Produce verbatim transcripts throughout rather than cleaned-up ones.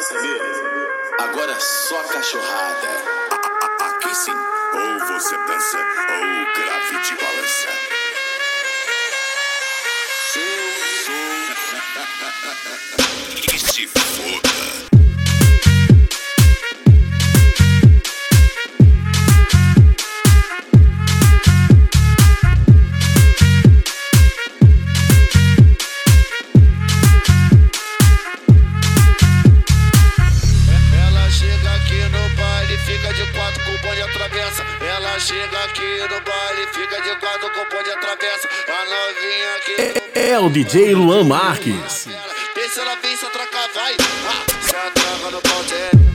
saber? Agora é só cachorrada. Aqui sim, ou você dança ou o grave te balança. Que se foda. Ela chega aqui no baile, fica de quatro com o pão de atravessa. A novinha aqui é, é o D J Luan Marques. Deixa ela vir, se atracar, vai. Ah, se atraca no pau de...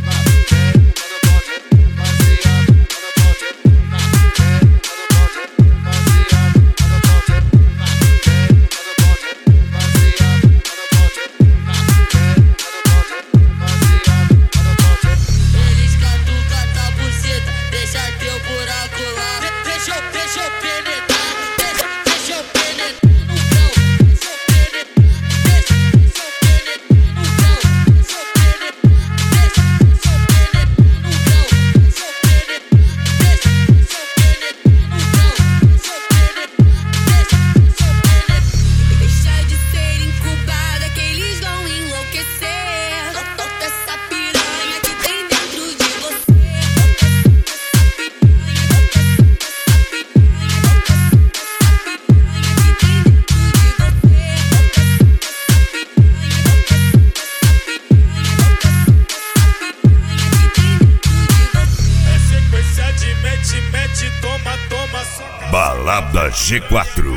Balada G quatro.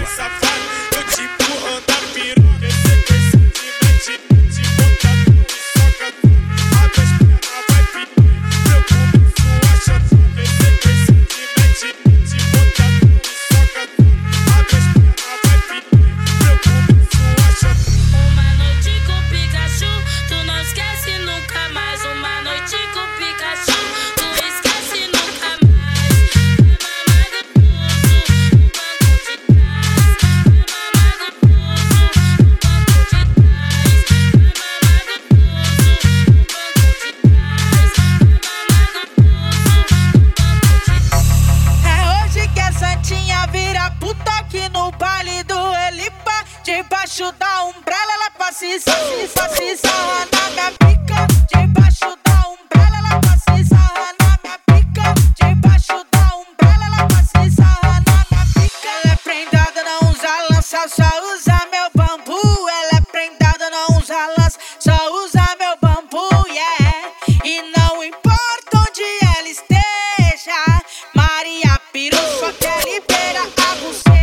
Debaixo da umbrella ela passa e sarra, passa e sarra na minha pica. Debaixo da umbrella ela passa e sarra na minha pica. Debaixo da umbrella ela passa e sarra na minha pica. Ela é prendada, não usa lança, só usa meu bambu. Ela é prendada, não usa lança, só usa meu bambu, yeah. E não importa onde ela esteja, Maria Piru só quer liberar a buceta.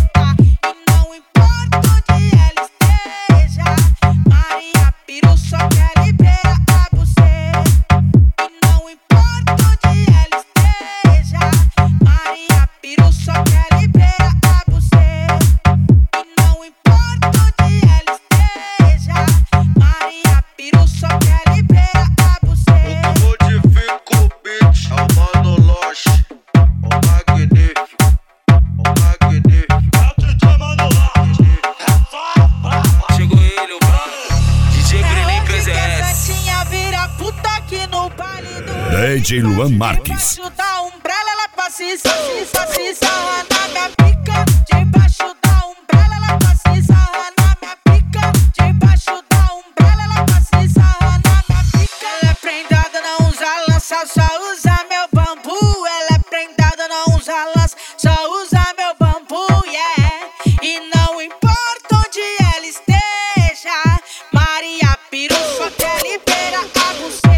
D J Luan Marques. Debaixo da umbrella ela passa e sarra, passa e sarra na minha pica. Debaixo da umbrella ela passa e sarra na minha pica. Debaixo da umbrella ela passa e sarra na minha pica. Ela é prendada, não usa lança, só usa meu bambu. Ela é prendada, não usa lança, só usa meu bambu, yeah. E não importa onde ela esteja, Maria Piru só quer liberar a buceta.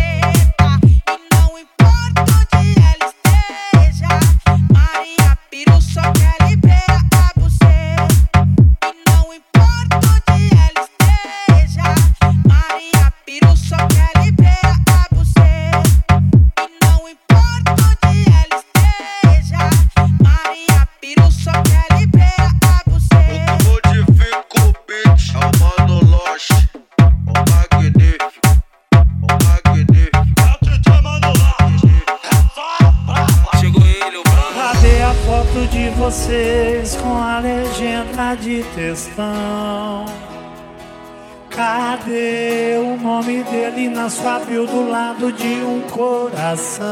De vocês com a legenda de textão. Cadê o o nome dele na sua bio do lado de um coração.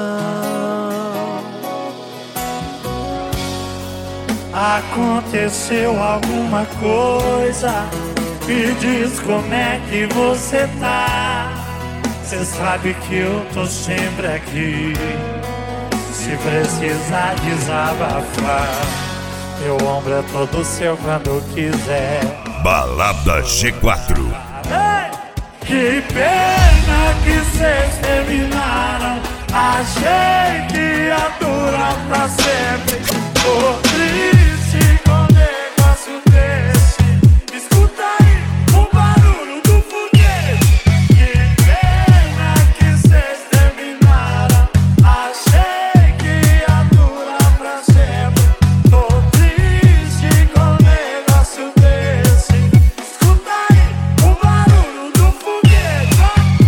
Aconteceu alguma coisa? Me diz como é que você tá. Cê sabe que eu tô sempre aqui, se precisar desabafar. Meu ombro é todo seu quando quiser. Balada G quatro. Ei! Que pena que cês terminaram. Achei que ia durar pra sempre. Tô triste com um negócio desse. Escuta aí o barulho do foguete. Que pena que cês terminaram. Achei que ia durar pra sempre. Tô triste com um negócio desse. Escuta aí o barulho do foguete.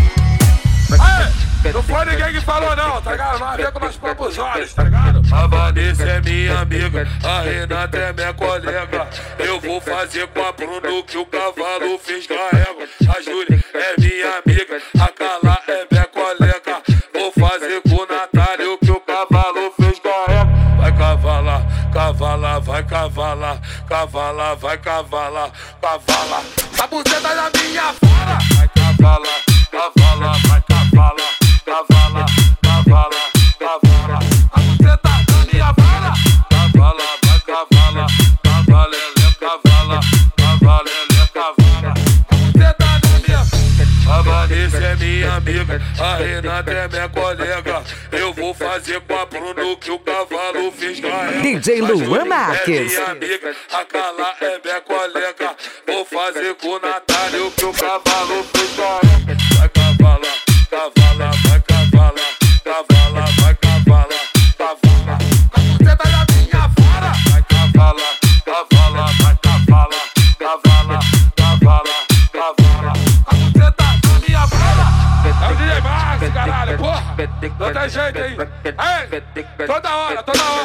Aê, não foi ninguém que falou não, tá ligado? Não havia com nós próprios olhos, tá ligado? A Vanessa é minha amiga, a Renata é minha colega. Eu vou fazer com a Bruno que o cavalo fez carrega. A Júlia é minha amiga, a Carla é minha colega. Vou fazer com o Natália o que o cavalo fez carrega. Vai cavalar, cavalar, vai cavalar, cavalar, vai cavalar, cavalar. A buceta da minha fala. Vai cavalar, cavalar, vai cavalar, cavalar, cavalar, cavalar. A buceta da minha fala. Cavala, vai cavala, cavalele, cavala, cavalele, cavala. A buceta da minha. A Vanessa é minha amiga, a Renata é minha colega. Eu vou fazer com a Bruno que o cavalo fez carrega. D J Luan Marques. É minha amiga, a Carla é minha colega. Vou fazer com o Natália o que o cavalo fez carrega. Vai cavalar, cavala, vai cavalar, cavala, vai cavalar, cavala. A buceta da minha fora. Vai cavalar, cavala, vai cavalar, cavala, cavala, cavala. A buceta da minha fora. É o D J Max, caralho, porra. Não tem jeito aí. Ei, toda hora, toda hora.